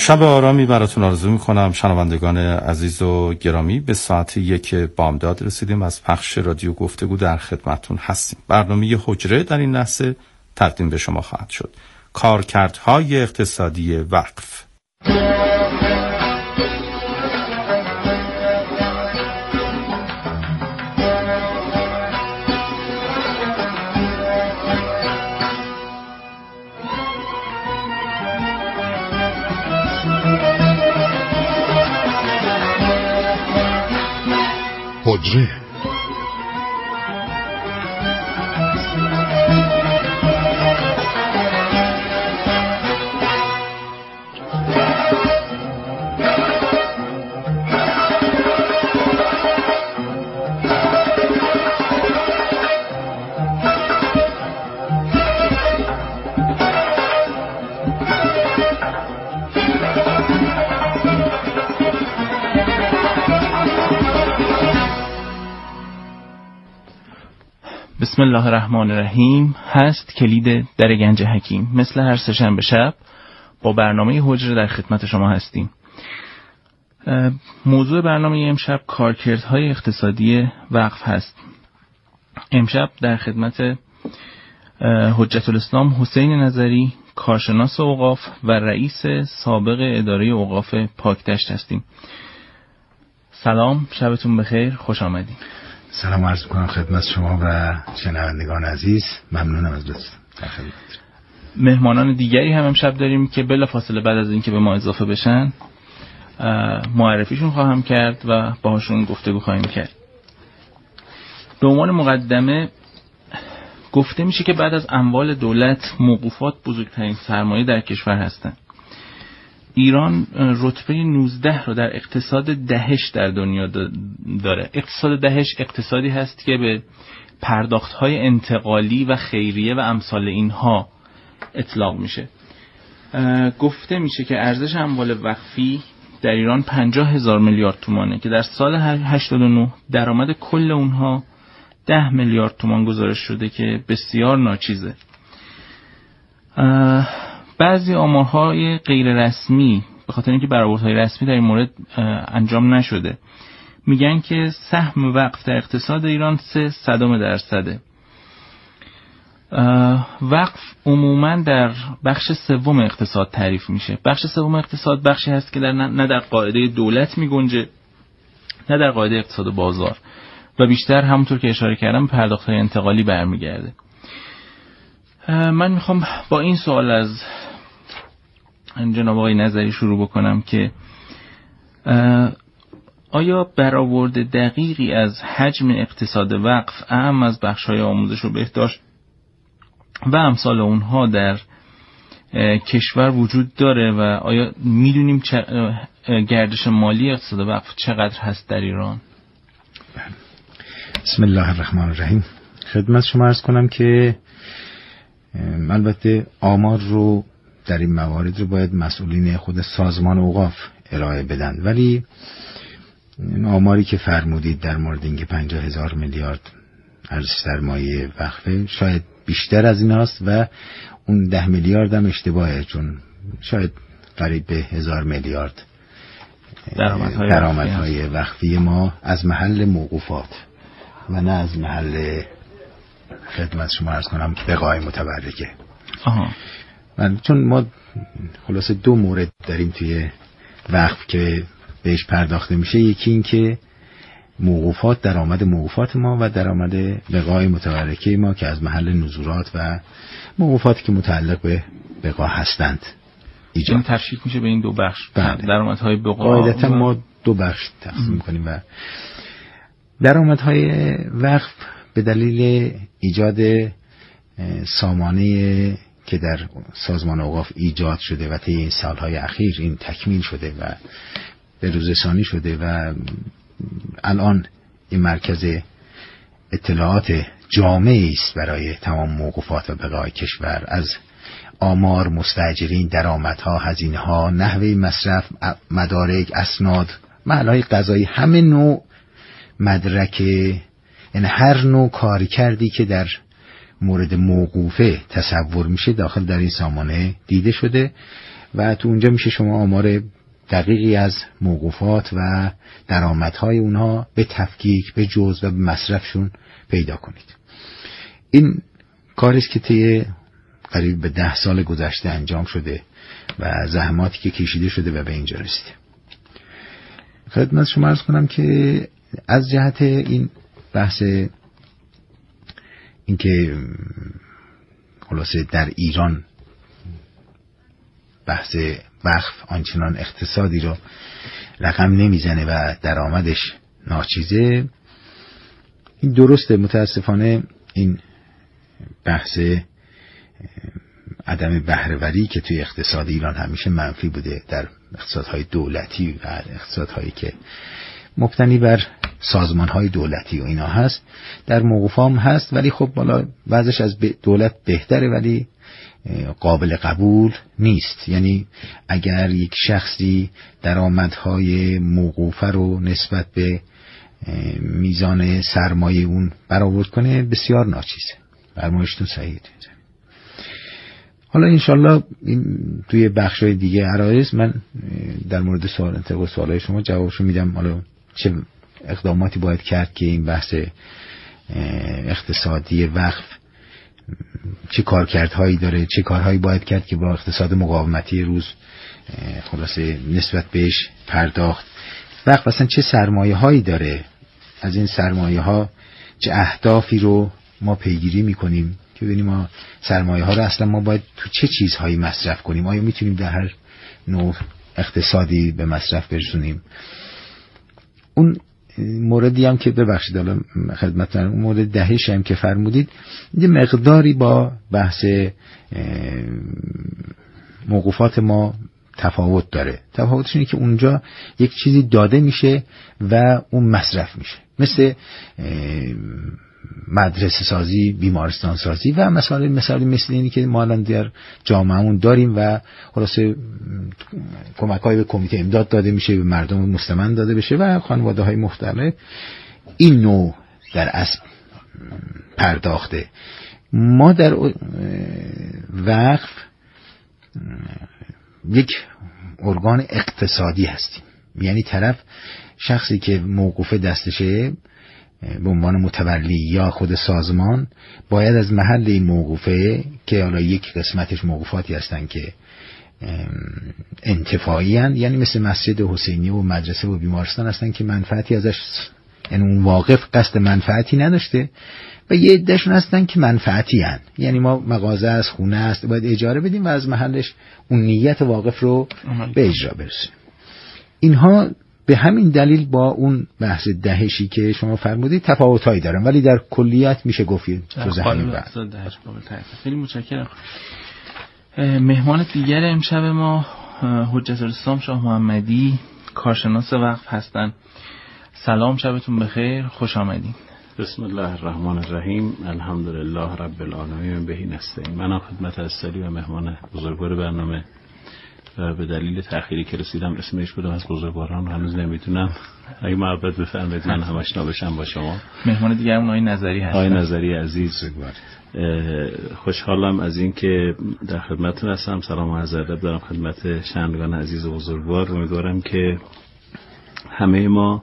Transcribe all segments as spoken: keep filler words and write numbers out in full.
شب آرامی براتون آرزو میکنم شنوندگان عزیز و گرامی. به ساعت یک بامداد رسیدیم، از پخش رادیو گفتگو در خدمتون هستیم. برنامه حجره در این لحظه تقدیم به شما خواهد شد. کارکردهای اقتصادی وقف. حجره. بسم الله الرحمن الرحیم. هست کلید در گنج حکیم. مثل هر سه‌شنبه شب با برنامه حجره در خدمت شما هستیم. موضوع برنامه امشب کارکردهای اقتصادی وقف هست. امشب در خدمت حجت الاسلام حسین نظری، کارشناس اوقاف و رئیس سابق اداره اوقاف پاکدشت هستیم. سلام، شبتون بخیر، خوش آمدید. سلام عرض می‌کنم خدمت شما و شنوندگان عزیز. ممنونم از لطفتون. مهمانان دیگری هم امشب داریم که بلافاصله بعد از اینکه به ما اضافه بشن معرفیشون خواهم کرد و باهاشون گفتگو خواهیم کرد. به عنوان مقدمه گفته میشه که بعد از اموال دولت موقوفات بزرگترین سرمایه در کشور هستند. ایران رتبه نوزده رو در اقتصاد دهش در دنیا داره. اقتصاد دهش اقتصادی هست که به پرداخت‌های انتقالی و خیریه و امثال اینها اطلاق میشه. گفته میشه که ارزش اموال وقفی در ایران پنجاه هزار میلیارد تومانه که در سال هشتاد و نه درآمد کل اونها ده میلیارد تومان گزارش شده که بسیار ناچیزه. بعضی آمارهای غیر رسمی به خاطر اینکه برآوردهای رسمی در این مورد انجام نشده میگن که سهم وقف در اقتصاد ایران سه صدم درصده. وقف عموما در بخش سوم اقتصاد تعریف میشه. بخش سوم اقتصاد بخشی هست که در نه در قاعده دولت میگنجه نه در قاعده اقتصاد بازار و بیشتر همونطور که اشاره کردم پرداخت‌های انتقالی برمیگرده. من میخوام با این سوال از جناب آقای نظری شروع بکنم که آیا برآورد دقیقی از حجم اقتصاد وقف اهم از بخش‌های آموزش و بهداشت و امثال اونها در کشور وجود داره و آیا میدونیم گردش مالی اقتصاد وقف چقدر هست در ایران؟ بسم الله الرحمن الرحیم. خدمت شما عرض کنم که البته آمار رو در این موارد رو باید مسئولین خود سازمان اوقاف ارائه بدن، ولی آماری که فرمودید در مورد اینکه پنجاه هزار میلیارد ارزش سرمایه وقفه شاید بیشتر از این هست و اون ده میلیارد هم اشتباهه، چون شاید قریب به هزار میلیارد درآمدهای درآمدهای وقفی ما از محل موقوفات و نه از محل خدمت شما عرض کنم بقای متبرکه. آها. من چون ما خلاصه دو مورد داریم توی وقف که بهش پرداخته میشه، یکی این که موقوفات، درآمد موقوفات ما و درآمد بقای متبرکه ما که از محل نزولات و موقوفاتی که متعلق به بقا هستند این تفکیک میشه به این دو بخش. درآمدهای بقا قاعدتا ما دو بخش تقسیم میکنیم و درآمدهای وقف به دلیل ایجاد سامانه که در سازمان اوقاف ایجاد شده و طی این سالهای اخیر این تکمیل شده و به روز رسانی شده و الان این مرکز اطلاعات جامعی است برای تمام موقوفات و بقای کشور، از آمار، مستاجرین، درآمدها، هزینه‌ها، نحوه مصرف، مدارک، اسناد، محل‌های قضایی، همه نوع مدرک، یعنی هر نوع کاری کردی که در مورد موقوفه تصور میشه داخل در این سامانه دیده شده و تو اونجا میشه شما آمار دقیقی از موقوفات و درآمدهای اونها به تفکیک، به جزء و به مصرفشون پیدا کنید. این کاری است که طی قریب به ده سال گذشته انجام شده و زحماتی که کشیده شده و به اینجا رسیده. خدمت شما عرض کنم که از جهت این بحث اینکه خلاصه در ایران بحث وقف آنچنان اقتصادی رو رقم نمیزنه و درآمدش ناچیزه، این درسته. متاسفانه این بحث عدم بهره‌وری که توی اقتصاد ایران همیشه منفی بوده در اقتصادهای دولتی و اقتصادهایی که مبتنی بر سازمانهای دولتی و اینا هست، در موقوف هم هست، ولی خب بالا وضعش از دولت بهتره ولی قابل قبول نیست. یعنی اگر یک شخصی درآمدهای موقوفه رو نسبت به میزان سرمایه اون برآورد کنه بسیار ناچیزه. فرمایشتون صحیحه. حالا انشالله توی بخشای دیگه عرایض من در مورد سوال انتقال سوالای شما جوابشو میدم. حالا چه اقداماتی باید کرد که این بحث اقتصادی وقف چه کارکردهایی داره، چه کارهایی باید کرد که با اقتصاد مقاومتی روز خلاصه نسبت بهش پرداخت. وقف اصلا چه سرمایه هایی داره، از این سرمایه ها چه اهدافی رو ما پیگیری میکنیم که ببینیم ما سرمایه ها رو اصلا ما باید تو چه چیزهایی مصرف کنیم. آیا میتونیم در هر نوع اقتصادی به مصرف برسونیم؟ اون موردی هم که ببخشید حالا خدمتتون، اون مورد دهش هم که فرمودید یه مقداری با بحث موقوفات ما تفاوت داره. تفاوتش اینه که اونجا یک چیزی داده میشه و اون مصرف میشه، مثل مدرسه سازی، بیمارستان سازی و مثلا مثالی مثل اینی که ما الان در جامعهمون داریم و خلاصه کمک‌های به کمیته امداد داده میشه، به مردم مستمند داده بشه و خانواده‌های مختلف. این نوع در اصل پرداخته. ما در وقف یک ارگان اقتصادی هستیم، یعنی طرف شخصی که موقوف دستشه به عنوان متولی یا خود سازمان باید از محل این موقوفه که حالا یک قسمتش موقوفاتی هستن که انتفاعی هستن، یعنی مثل مسجد حسینی و مدرسه و بیمارستان هستن که منفعتی ازش، یعنی اون واقف قصد منفعتی نداشته، و یه عدهشون هستن که منفعتی هستن، یعنی ما مغازه است، خونه است، باید اجاره بدیم و از محلش اون نیت واقف رو به اجرا برسیم. اینها به همین دلیل با اون بحث دهشی که شما فرمودید تفاوت‌هایی دارن، ولی در کلیت میشه گفت تو همین بحث. خیلی متشکرم. مهمان دیگر امشب ما حجت الاسلام شاه محمدی، کارشناس وقف هستند. سلام، شبتون بخیر، خوش آمدین. بسم الله الرحمن الرحیم، الحمدلله رب العالمین، بهی نستعین. منم خدمت استری و مهمان بزرگوار برنامه و به دلیل تأخیری که رسیدم اسمش بودم از بزرگواران هنوز نمیتونم. اگه محبت بفرمایید من هم آشنا بشم با شما. مهمان دیگرمون آقای نظری هستن. آقای نظری عزیز، خوشحالم از این که در خدمتتون هستم. سلام و عرض ادب دارم خدمت شنوندگان عزیز و بزرگوار. امیدوارم که همه ما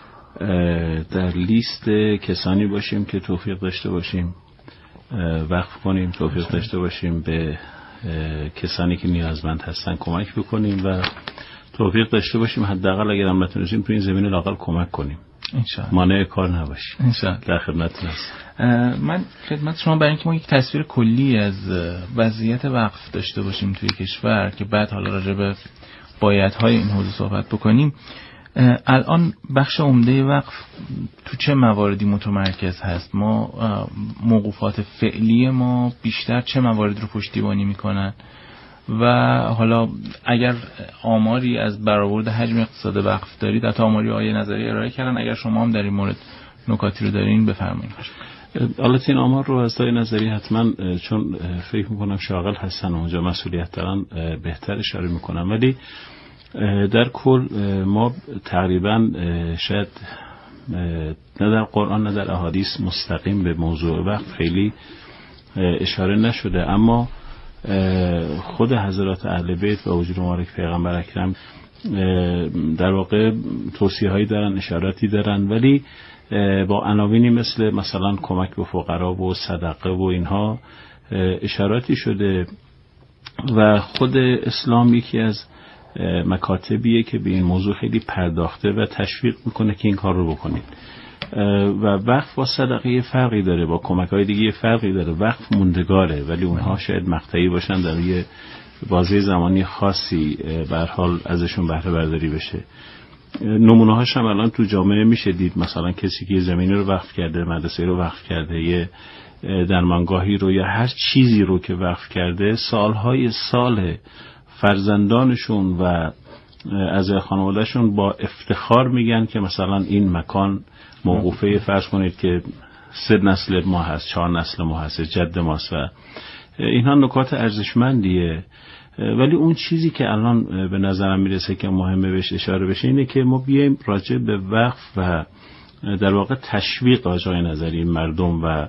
در لیست کسانی باشیم که توفیق داشته باشیم وقف کنیم، توفیق داشته باشیم به کسانی که نیازمند هستن کمک بکنیم و توفیق داشته باشیم حداقل اگر هم نتونستیم تو این زمینه لااقل کمک کنیم، انشاءالله مانع کار نباشیم. انشاءالله در خدمتتون هستم. من خدمت شما برای اینکه ما یک تصویر کلی از وضعیت وقف داشته باشیم توی کشور که بعد حالا راجع به بایدهای این حوزه صحبت بکنیم، الان بخش عمده وقف تو چه مواردی متمرکز هست؟ ما موقوفات فعلی ما بیشتر چه موارد رو پشتیبانی میکنن و حالا اگر آماری از برآورد حجم اقتصاد وقف دارید، حتی آماری آیه نظری ارائه کردن، اگر شما هم در این مورد نکاتی رو دارین بفرمایید. حالا این آمار رو از دای نظری حتما چون فکر میکنم شاغل هستن و اونجا مسئولیت دارن بهتر اشاره میکنم، ولی در کل ما تقریبا شاید نه در قرآن نه در احادیث مستقیم به موضوع وقت خیلی اشاره نشده، اما خود حضرات اهل بیت و وجود مبارک پیغمبر اکرم در واقع توصیه هایی دارن، اشاراتی دارن، ولی با عناوینی مثل مثلا کمک به فقرا و صدقه و اینها اشاراتی شده و خود اسلام یکی از مکاتبیه که به این موضوع خیلی پرداخته و تشویق میکنه که این کار رو بکنید. و وقف با صدقه یه فرقی داره، با کمک‌های دیگه یه فرقی داره. وقف موندگاره ولی اونها شاید مقطعی باشن، در یه بازه زمانی خاصی به هر حال ازشون بهره برداری بشه. نمونه هاش هم الان تو جامعه میشه دید، مثلا کسی که زمینی رو وقف کرده، مدرسه رو وقف کرده، یه درمانگاهی رو یا هر چیزی رو که وقف کرده، سالهای سال فرزندانشون و از خانوادهشون با افتخار میگن که مثلا این مکان موقوفه، فرض کنید که سه نسل ما هست، چهار نسل ما هست، جد ماست و اینها نکات ارزشمندیه. ولی اون چیزی که الان به نظرم میرسه که مهمه بهش اشاره بشه اینه که ما بیایم راجع به وقف و در واقع تشویق آقای نظری مردم و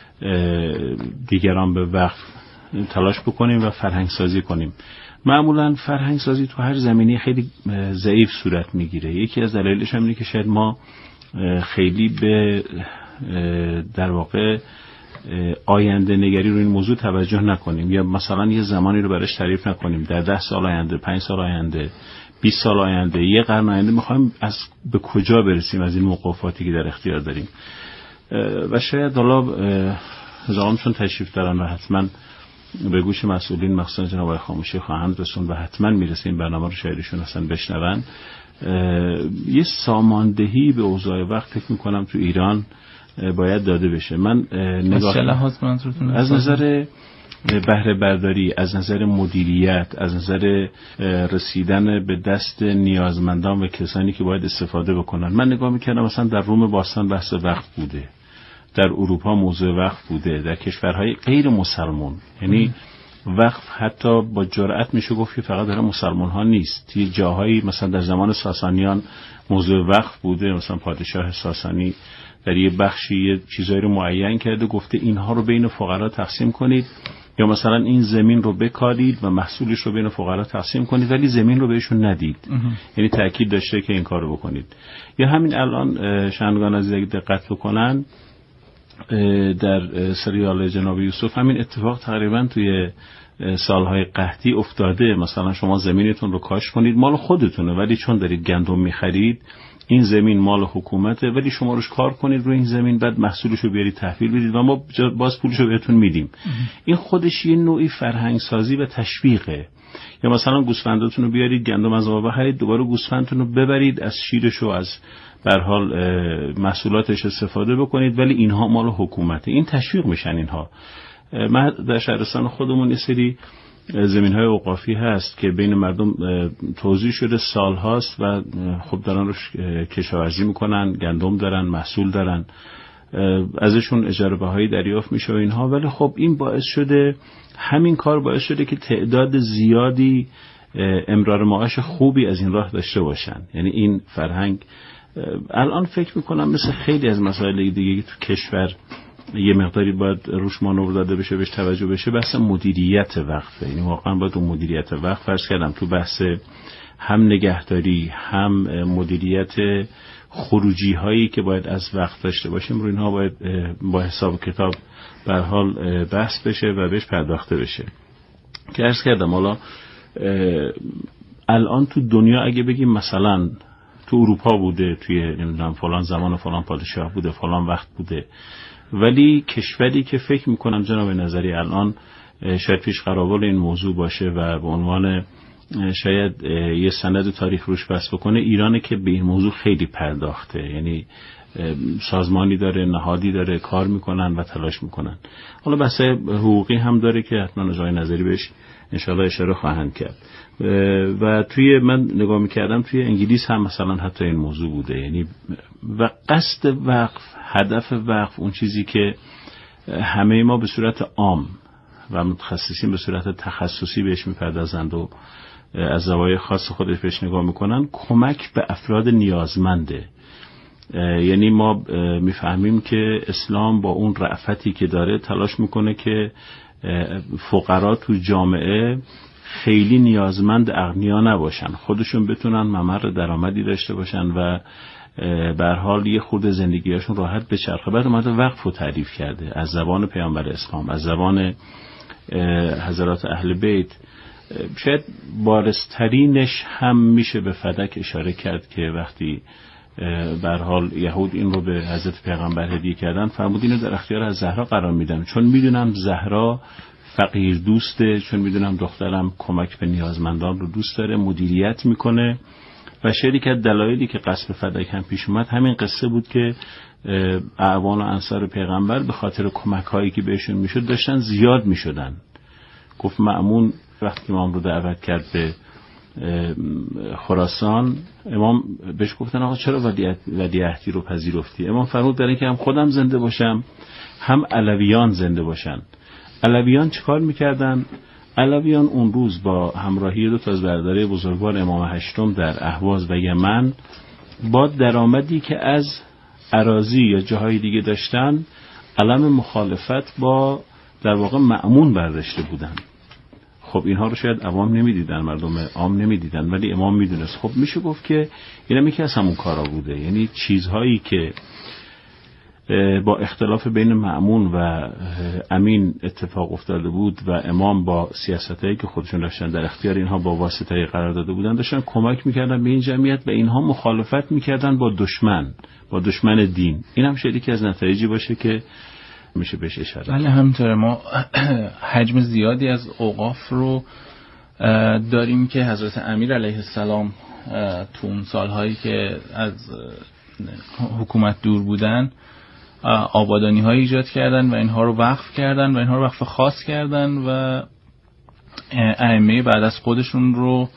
دیگران به وقف تلاش بکنیم و فرهنگ سازی کنیم. معمولا فرهنگ سازی تو هر زمینه خیلی ضعیف صورت میگیره. یکی از دلایلش هم اینه که شاید ما خیلی به در واقع آینده نگری رو این موضوع توجه نکنیم، یا مثلا یه زمانی رو برش تعریف نکنیم، در ده سال آینده، پنج سال آینده، بیست سال آینده، یه قرن آینده میخوایم از به کجا برسیم از این موقفاتی که در اختیار داریم. و شاید حالا زمانشون تشریف دارن و حتما به گوش مسئولین مخصوصا جناب آقای خاموشی خواهند رسون و حتما میرسه این برنامه رو شاید اصلا بشنون. یه ساماندهی به اوضاع وقت فکر میکنم تو ایران باید داده بشه. من نگاه از نظر بهره برداری، از نظر مدیریت، از نظر رسیدن به دست نیازمندان و کسانی که باید استفاده بکنن، من نگاه میکردم مثلا در روم باستان بحث وقت بوده، در اروپا موضوع وقت بوده، در کشورهای غیر مسلمان. یعنی وقف حتی با جرأت میشه گفت که فقط در مسلمان ها نیست. یه جاهایی مثلا در زمان ساسانیان موضوع وقف بوده، مثلا پادشاه ساسانی در یه بخشی یه چیزایی رو معین کرده، گفته اینها رو بین فقرا تقسیم کنید، یا مثلا این زمین رو بکارید و محصولش رو بین فقرا تقسیم کنید، ولی زمین رو بهشون ندید. یعنی تأکید داشته که این کار رو بکنید. یا همین الان شنوندگان عزیز اگه دقت بکنن در سریال جناب یوسف همین اتفاق تقریبا توی سالهای قحطی افتاده. مثلا شما زمینتون رو کاشت کنید، مال خودتونه، ولی چون دارید گندم میخرید این زمین مال حکومته، ولی شما روش کار کنید روی این زمین، بعد محصولش رو بیارید تحویل بدید و ما باز پولش رو بهتون میدیم. این خودش یه نوعی فرهنگ سازی و تشویقه. یا مثلا گوسفنداتون رو بیارید گندم از ما بخرید، دوباره گوسفندتون رو ببرید از شیرش و از به هر حال محصولاتش استفاده بکنید، ولی اینها مال حکومته. این تشویق میشن اینها. من در شهرستان خودمون یه سری زمین‌های اوقافی هست که بین مردم توزیع شده سال هاست و خب دارن روش کشاورزی میکنن، گندم دارن، محصول دارن، ازشون اجاره بهایی دریافت میشه و اینها. ولی خب این باعث شده، همین کار باعث شده که تعداد زیادی امرار معاش خوبی از این راه داشته باشن. یعنی این فرهنگ الان فکر میکنم مثل خیلی از مسائل دیگه که تو کشور یه مقداری باید روش مانور داده بشه، بهش توجه بشه، بحث مدیریت وقفه. یعنی واقعا باید اون مدیریت وقف، فرض کردم تو بحث هم نگهداری هم مدیریت خروجی هایی که باید از وقت داشته باشیم، رو اینها باید با حساب کتاب به هر حال بحث بشه و بهش پرداخته بشه. که عرض کردم حالا الان تو دنیا اگه بگیم مثلا تو اروپا بوده، توی نمیدونم فلان زمان و فلان پادشاه بوده، فلان وقت بوده، ولی کشوری که فکر میکنم جناب نظری الان شاید پیش قراول این موضوع باشه و به عنوان شاید یه سند تاریخ روش بس بکنه، ایرانه که به این موضوع خیلی پرداخته. یعنی سازمانی داره، نهادی داره، کار میکنن و تلاش میکنن. حالا بحث حقوقی هم داره که حتما جای نظری بهش انشاءالله اشاره خواهند کرد. و توی من نگاه میکردم توی انگلیس هم مثلا حتی این موضوع بوده. یعنی و قصد وقف، هدف وقف، اون چیزی که همه ما به صورت عام و متخصصین به صورت تخصصی بهش میپردازند و از زوایای خاص خودش بهش نگاه میکنن، کمک به افراد نیازمنده. یعنی ما میفهمیم که اسلام با اون رأفتی که داره تلاش میکنه که فقرا تو جامعه خیلی نیازمند اغنیا نباشن، خودشون بتونن ممر درآمدی داشته باشن و به هر حال یه خورده زندگیاشون راحت بچرخه. بعد اومده وقف رو تعریف کرده از زبان پیامبر اسلام، از زبان حضرات اهل بیت. شاید بارزترینش هم میشه به فدک اشاره کرد که وقتی به هر حال یهود این رو به حضرت پیغمبر هدیه کردن، فرمود اینو در اختیار از زهرا قرار میدم، چون میدونم زهرا فقیر دوسته، چون میدونم دخترم کمک به نیازمندان رو دوست داره، مدیریت میکنه. و شریک دلایلی که قصد فدک هم پیش اومد همین قصه بود که اعوان و انصار پیغمبر به خاطر کمک هایی که بهشون میشد داشتن زیاد میشدن. گفت مأمون وقتی امام رو دعوت کرد به خراسان، امام بهش گفتن آقا چرا ولیعهدی رو پذیرفتی؟ امام فرمود برای اینکه هم خودم زنده باشم هم علویان زنده باشن. علویان چیکار میکردن؟ علویان اون روز با همراهی دو تا از برادرای بزرگوار امام هشتم در اهواز و یمن با درآمدی که از اراضی یا جاهای دیگه داشتن علم مخالفت با در واقع مأمون برداشته بودن. خب اینها رو شاید عوام نمیدیدن، مردم عام نمیدیدن، ولی امام میدونست. خب میشه گفت که اینم یکی از همون کارا بوده، یعنی چیزهایی که با اختلاف بین مأمون و امین اتفاق افتاده بود و امام با سیاستایی که خودشون داشتن در اختیار اینها با واسطه قرار داده بودن داشتن کمک میکردن به این جمعیت و اینها مخالفت میکردن با دشمن، با دشمن دین. این هم شاید یکی از نتایجی باشه که میشه بهش اشاره. بله همینطوره. ما حجم زیادی از اوقاف رو داریم که حضرت امیر علیه السلام تو اون سالهایی که از حکومت دور بودن آبادانی های ایجاد کردن و اینها رو وقف کردن و اینها رو وقف خاص کردن و ائمه بعد از خودشون رو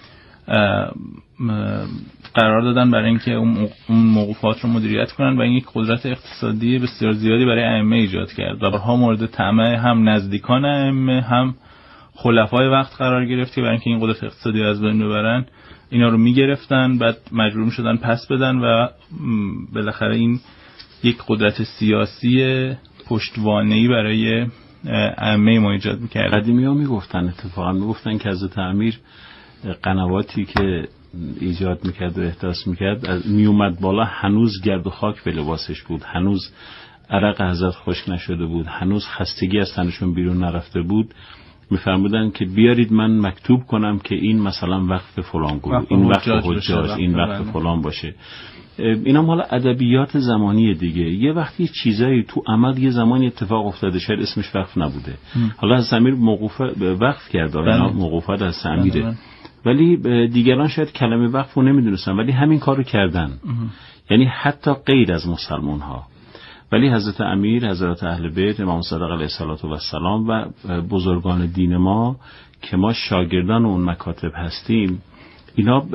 قرار دادن برای اینکه اون موقوفات رو مدیریت کنن و این یک قدرت اقتصادی بسیار زیادی برای ائمه ایجاد کرد و برها مورد طمع هم نزدیکان ائمه هم خلفای وقت قرار گرفت که برای اینکه این قدرت اقتصادی رو از بین ببرن اینا رو میگرفتن، بعد مجبور شدن پس بدن و بالاخره این یک قدرت سیاسی پشتوانه‌ای برای ائمه ما ایجاد می‌کرد. قدیمی‌ها میگفتن، اتفاقا میگفتن که حضرت امیر قنواتی که ایجاد میکرد و احداث میکرد از میومد بالا هنوز گرد و خاک به لباسش بود، هنوز عرق حضرت خشک نشده بود، هنوز خستگی از تنشون بیرون نرفته بود. میفرمودن که بیارید من مکتوب کنم که این مثلا وقف فلان گروه، این وقف حجاج، این وقف فلان باشه. اینا مال ادبیات زمانی دیگه. یه وقتی چیزایی تو عمل یه زمانی اتفاق افتاده شاید اسمش وقف نبوده. حالا از امیر موقوف وقف کرد، اینا موقوفات از امیره، ولی دیگران شاید کلمه وقف رو نمیدونستن ولی همین کارو کردن. یعنی حتی غیر از مسلمان ها. ولی حضرت امیر، حضرت اهل بیت، امام صادق علیه السلام و بزرگان دین ما که ما شاگردان اون مکاتب هستیم، اینا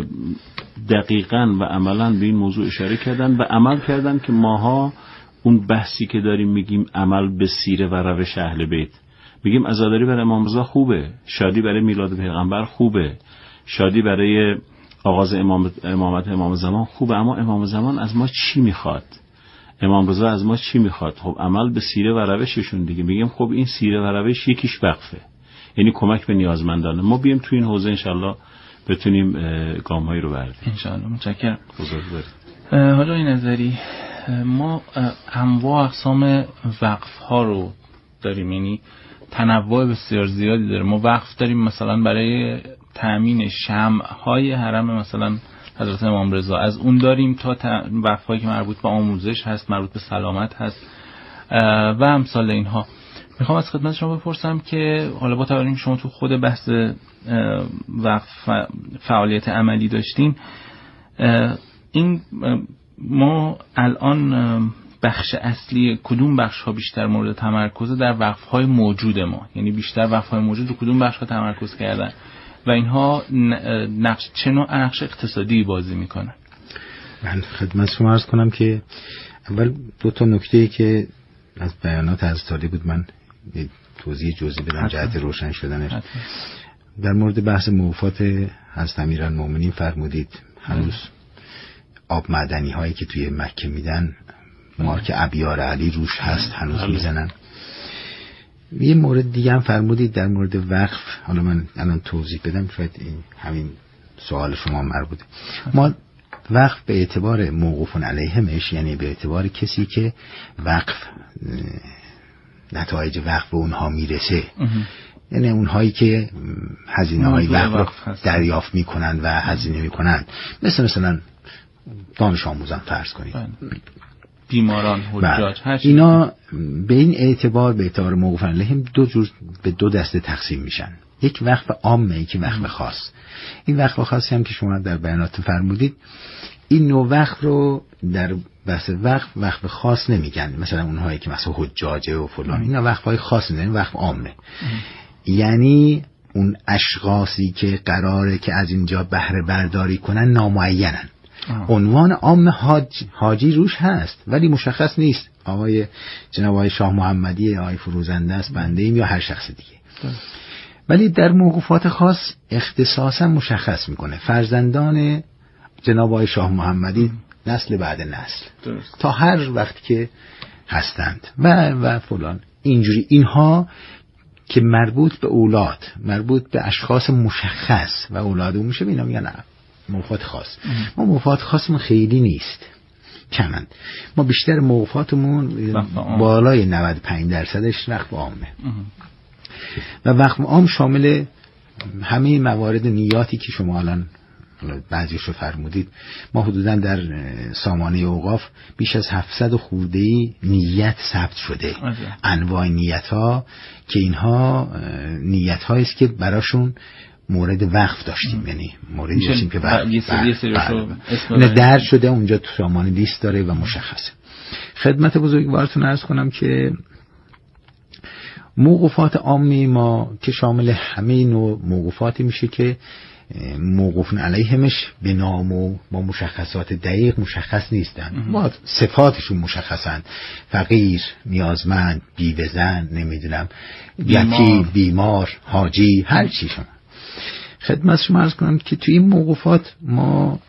دقیقاً و عملاً به این موضوع اشاره کردن و عمل کردن که ماها اون بحثی که داریم میگیم عمل به سیره و روش اهل بیت، میگیم عزاداری برای امام رضا خوبه، شادی برای میلاد پیغمبر خوبه، شادی برای آغاز امام امامت امام زمان خوبه، اما امام زمان از ما چی میخواد؟ امام رضا از ما چی میخواد؟ خب عمل به سیره و روششون دیگه. میگیم خب این سیره و روش یکیش وقفه، یعنی کمک به نیازمندان. ما بیم تو این حوزه انشالله بتونیم گام‌هایی رو برداریم انشالله. متشکرم. بزرگوار. حالا این نظری ما انواع اقسام وقف ها رو داریم، یعنی تنوع بسیار زیادی داره. ما وقف داریم مثلا برای تأمین شمع های حرم مثلا حضرت امام رضا، از اون داریم تا وقف هایی که مربوط به آموزش هست، مربوط به سلامت هست و امثال اینها. میخوام از خدمت شما بپرسم که حالا با توجه شما تو خود بحث وقف فعالیت عملی داشتین، این ما الان بخش اصلی کدوم بخش ها بیشتر مورد تمرکز در وقف های موجود ما، یعنی بیشتر وقف های موجود رو کدوم بخش ها تمرکز کردن و اینها نقش چه نوع نقش اقتصادی بازی میکنن؟ من خدمت شما عرض کنم که اول دو تا نکته‌ای که از بیانات از تالی بود من توضیح جزئی بدم جهت روشن شدنش. در مورد بحث موفات حضرت امیرالمومنین فرمودید هنوز آب معدنی هایی که توی مکه میدن مارک ابیار علی روش هست، هنوز میزنن. یه مورد دیگه هم فرمودید در مورد وقف، حالا من الان توضیح بدم شاید این همین سوال شما مربوطه. ما وقف به اعتبار موقوف علیهمش، یعنی به اعتبار کسی که وقف نتایج وقف به اونها میرسه، یعنی اونهایی که هزینه های وقف رو دریافت میکنن و هزینه میکنن، مثل مثلا دانش آموزان فرض کنید، بیماران، حجاج، هر اینا به این اعتبار به اعتبار موقوف علیهم دو جور به دو دسته تقسیم میشن. یک وقف عامه، یک وقف خاص. این وقف خاصی هم که شما در بیانات فرمودید، این نوع وقف رو در بحث وقف وقف خاص نمیگن. مثلا اونهایی که مثلا حجاجه و فلان، اینا وقف‌های خاص نیستن، وقف عامه. یعنی اون اشخاصی که قراره که از اینجا بهره برداری کنن نامعینن. عنوان عام حاج حاجی روش هست ولی مشخص نیست آقای جناب آقای شاه محمدی، آقای فروزنده است، بنده ایم، یا هر شخص دیگه. ولی در موقوفات خاص اختصاصا مشخص میکنه فرزندان جناب آقای شاه محمدی نسل بعد نسل درست. تا هر وقت که هستند و و فلان اینجوری، اینها که مربوط به اولاد، مربوط به اشخاص مشخص و اولاد اون میشه، اینا میگن موقوفات خاص. ما موقوفات خاصمون خیلی نیست، کمن. ما بیشتر موقوفاتمون بالای نود و پنج درصدش وقف عامه و وقف عام شامل همه موارد نیاتی که شما الان بعضیش رو فرمودید. ما حدوداً در سامانه اوقاف بیش از هفتصد خورده‌ای نیت ثبت شده، انواع نیت ها که اینها نیت هایی است که براشون مورد وقف داشتیم، یعنی موردی داشتیم که وقف درج شده، اونجا تو سامانه لیست داره و مشخصه. خدمت بزرگوارتون عرض کنم که موقوفات عامی ما که شامل همه نوع موقوفاتی میشه که موقوف علیهمش به نام و با مشخصات دقیق مشخص نیستن، ما صفاتشون مشخصن: فقیر، نیازمند، بیوه‌زن، نمیدونم یکی، بیمار، حاجی، هر چی. شما خدمت شما عرض کنم که توی این موقوفات ما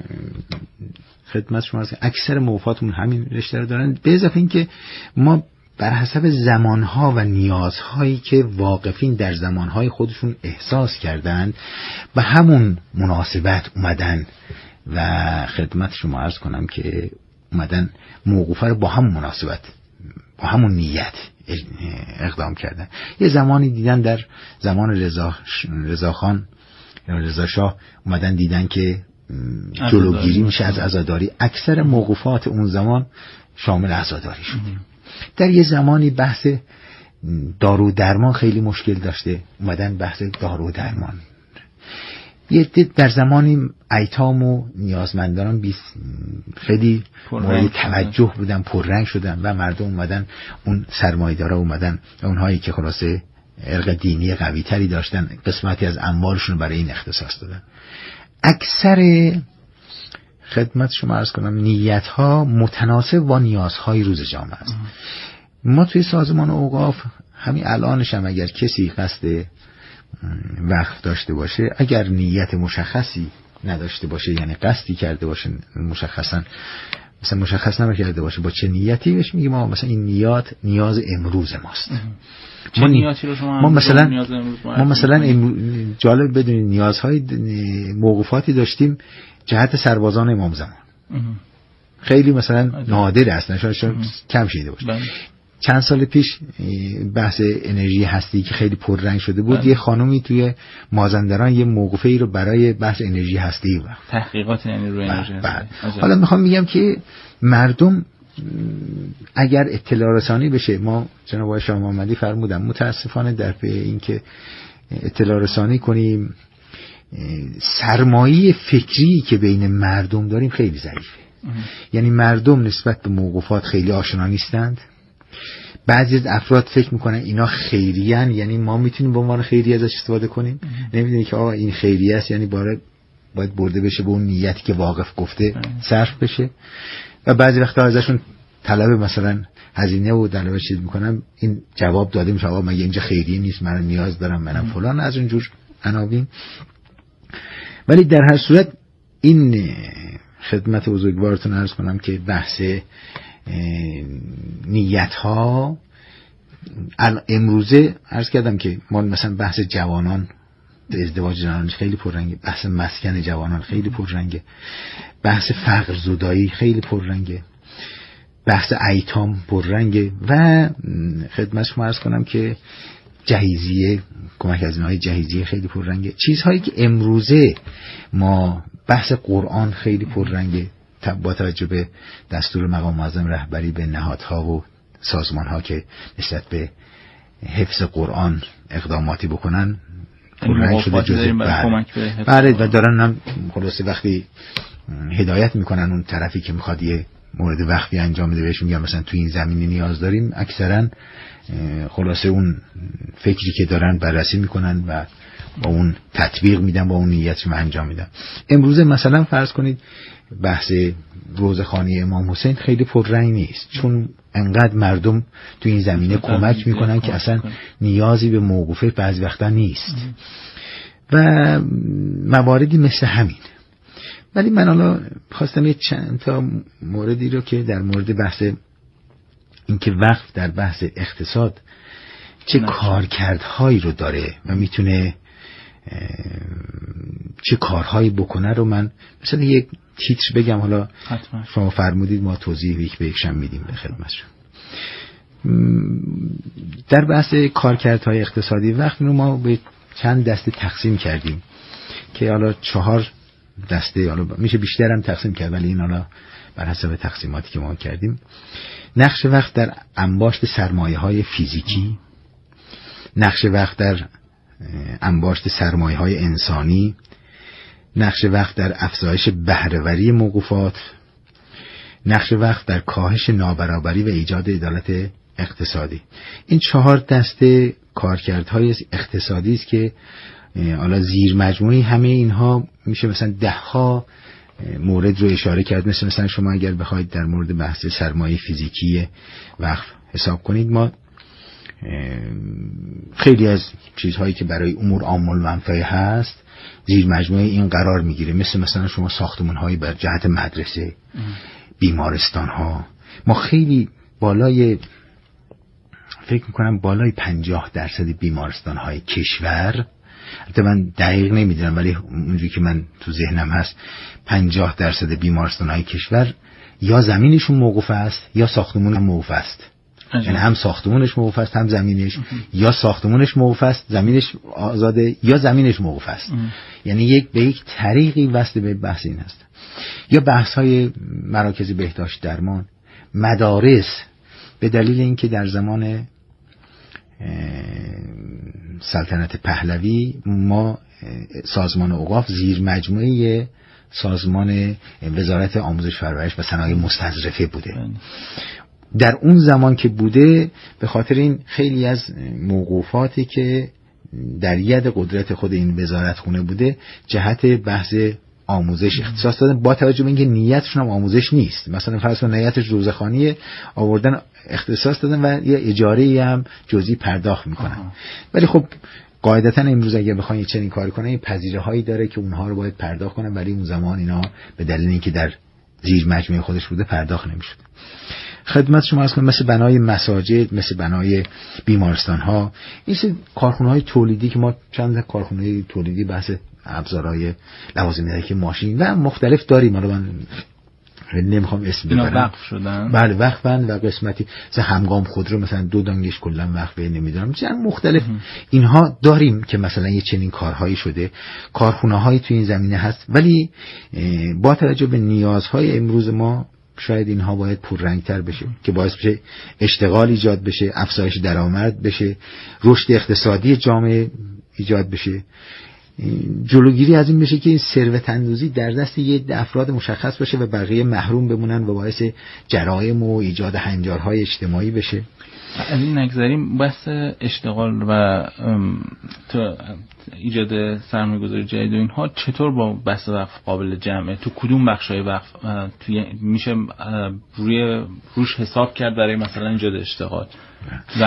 خدمت شما عرض کنم اکثر موقوفاتمون همین رشته رو دارن، به اضافه این که ما بر حسب زمانها و نیازهایی که واقفین در زمانهای خودشون احساس کردن به همون مناسبت اومدن و خدمت شما عرض کنم که اومدن موقوفه رو با همون مناسبت، با همون نیت اقدام کردن. یه زمانی دیدن در زمان رضا رضا خان یا رضا شاه اومدن دیدن که جلوگیری میشه از عزاداری، اکثر موقوفات اون زمان شامل عزاداری شد. در یه زمانی بحث دارو درمان خیلی مشکل داشته، اومدن بحث دارو درمان. یه در زمانی ایتام و نیازمندان خیلی مورد توجه بودن، پررنگ شدن و مردم اومدن، اون سرمایه‌دارا اومدن و اونهایی که خلاصه ارق دینی قوی تری داشتن قسمتی از اموالشون برای این اختصاص دادن. اکثر خدمت شما عرض کنم نیت ها متناسب با نیازهای روز جامعه است. ما توی سازمان اوقاف همین الانش هم اگر کسی قصد وقف داشته باشه، اگر نیت مشخصی نداشته باشه، یعنی قصدی کرده باشه مشخصا، مثلا مشخص نمی‌کرده باشه با چه نیتی، بهش میگیم ما مثلا این نیات نیاز امروز ماست. چه نیاتی رو شما ما مثلا ما مثلا جالب بدونید نیازهای موقوفاتی داشتیم جهت سربازان امام زمان، خیلی مثلا نادر است، نشون کم شده باشه. بله. چند سال پیش بحث انرژی هستی که خیلی پررنگ شده بود، بله. یه خانومی توی مازندران یه موقوفه ای رو برای بحث انرژی هستی بود، تحقیقات یعنی روی انرژی هستی. حالا میخوام میگم که مردم اگر اطلاع رسانی بشه، ما جناب آقای شاه محمدی فرمودن متاسفانه در پی این که اطلاع رسانی کنیم سرمایه فکری که بین مردم داریم خیلی ضعیفه. یعنی مردم نسبت به موقوفات خیلی آشنا نیستند. بعضی از افراد فکر میکنن اینا خیریان، یعنی ما میتونیم به عنوان خیریه ازش استفاده کنیم. نمیدونی که آقا این خیریه است، یعنی باید باید برده بشه به اون نیتی که واقف گفته صرف بشه. و بعضی وقتا ازشون طلب مثلا هزینه و دلایل چیز میکنم، این جواب داده میشه آقا مگه اینجا خیریه نیست، من نیاز دارم، منم فلان، از اونجور عناوین. ولی در هر صورت این خدمت بزرگوارتون عرض کنم که بحث نیت ها امروزه عرض کردم که ما مثلا بحث جوانان، ازدواج جوانان خیلی پررنگه، بحث مسکن جوانان خیلی پررنگه، بحث فقر زدایی خیلی پررنگه، بحث ایتام پررنگه و خدمت شما عرض کنم که جهیزیه، کمک از اینهای جهیزیه خیلی پررنگه. چیزهایی که امروزه ما بحث قرآن خیلی پررنگه با توجه به دستور مقام معظم رهبری به نهادها و سازمانها که نسبت به حفظ قرآن اقداماتی بکنن پررنگ شده جزء بله و دارن هم خلاصه وقتی هدایت میکنن اون طرفی که میخواد یه مورد وقتی انجام بده بهش میگن مثلا تو این زمینه نیاز داریم، اکثرا خلاصه اون فکری که دارن بررسی میکنن و با اون تطبیق میدن، با اون نیتشون انجام میدن. امروز مثلا فرض کنید بحث روزخوانی امام حسین خیلی پررنگ نیست، چون انقدر مردم تو این زمینه کمک میکنن که اصلا نیازی به موقوفه بعضی وقتا نیست و مواردی مثل همین. ولی من حالا خواستم یه چند تا موردی رو که در مورد بحث اینکه وقف در بحث اقتصاد چه کارکردهایی رو داره و میتونه چه کارهایی بکنه رو من مثلا یک تیتر بگم، حالا حتما شما فرمودید ما توضیح یک به یکشم میدیم به خدمتشون. در بحث کارکردهای اقتصادی وقف رو ما به چند دسته تقسیم کردیم که حالا چهار دسته، حالا میشه بیشتر هم تقسیم کرد ولی این حالا بر حسب تقسیماتی که ما کردیم. نقش وقت در انباشت سرمایه‌های فیزیکی، نقش وقت در انباشت سرمایه‌های انسانی، نقش وقت در افزایش بهره‌وری موقوفات، نقش وقت در کاهش نابرابری و ایجاد عدالت اقتصادی. این چهار دسته کارکردهای اقتصادی است که حالا زیر مجموعه همه اینها میشه مثلا ده ها مورد رو اشاره کرد. مثل مثلا شما اگر بخواید در مورد بحث سرمایه فیزیکی وقف حساب کنید، ما خیلی از چیزهایی که برای امور عامه المنفعه هست زیر مجموعه این قرار میگیره، مثل مثلا شما ساختمان‌هایی بر جهت مدرسه، بیمارستان‌ها. ما خیلی بالای فکر میکنم بالای پنجاه درصد بیمارستان‌های کشور، البته من دقیق نمیدونم ولی اونجوری که من تو ذهنم هست پنجاه درصد بیمارستان‌های کشور یا زمینشون موقوف است یا ساختمون موقوف است. یعنی هم ساختمونش موقوف است هم زمینش، یا ساختمونش موقوف است زمینش آزاده یا زمینش موقوف است. یعنی یک به یک طریقی وصل به بحث این هست. یا بحث‌های مراکز بهداشت درمان، مدارس، به دلیل اینکه در زمان سلطنت پهلوی ما سازمان اوقاف زیر مجموعه سازمان وزارت آموزش و پرورش و صنایع مستظرفه بوده. در اون زمان که بوده به خاطر این خیلی از موقوفاتی که در ید قدرت خود این وزارت خونه بوده جهت بحث آموزش اختصاص دادن، با توجه به اینکه نیتشون هم آموزش نیست. مثلا فرض کن نیتش روزخوانی، آوردن اختصاص دادن و یه اجاره هم جزئی پرداخت میکنن. ولی خب قاعدتا امروز اگه بخواید چنین کاری کنن پذیره هایی داره که اونها رو باید پرداخت کنن، ولی اون زمان اینا به دلیل اینکه در زیر مجموعه خودش بوده پرداخت نمیشد. خدمت شما هست مثل بنای مساجد، مثل بنای بیمارستان ها، این سه کارخونه های تولیدی که ما چند کارخونه تولیدی بحث ابزارهای لوازم که ماشین و مختلف داریم، حالا من نمیخوام اسم ببرم. اینا وقف شدن؟ بله وقفن و قسمتی مثلا همگام خودرو مثلا دو دانگش کلا وقفه، نمیدونم چند مختلف ام. اینها داریم که مثلا یه چنین کارهایی شده، کارخونه هایی تو این زمینه هست، ولی با توجه به نیازهای امروز ما شاید اینها باید پررنگتر بشه که باعث بشه اشتغال ایجاد بشه، افزایش درآمد بشه، رشد اقتصادی جامعه ایجاد بشه، جلوگیری از این بشه که این ثروت اندوزی در دست یه افراد مشخص باشه و بقیه محروم بمونن و باعث جرایم و ایجاد هنجارهای اجتماعی بشه. از این نگذریم، بحث اشتغال و ایجاد سرمایه‌گذاری جدید و اینها چطور با بحث وقف قابل جمعه؟ تو کدوم بخشای وقف توی میشه روی روش حساب کرد برای مثلا ایجاد اشتغال؟ و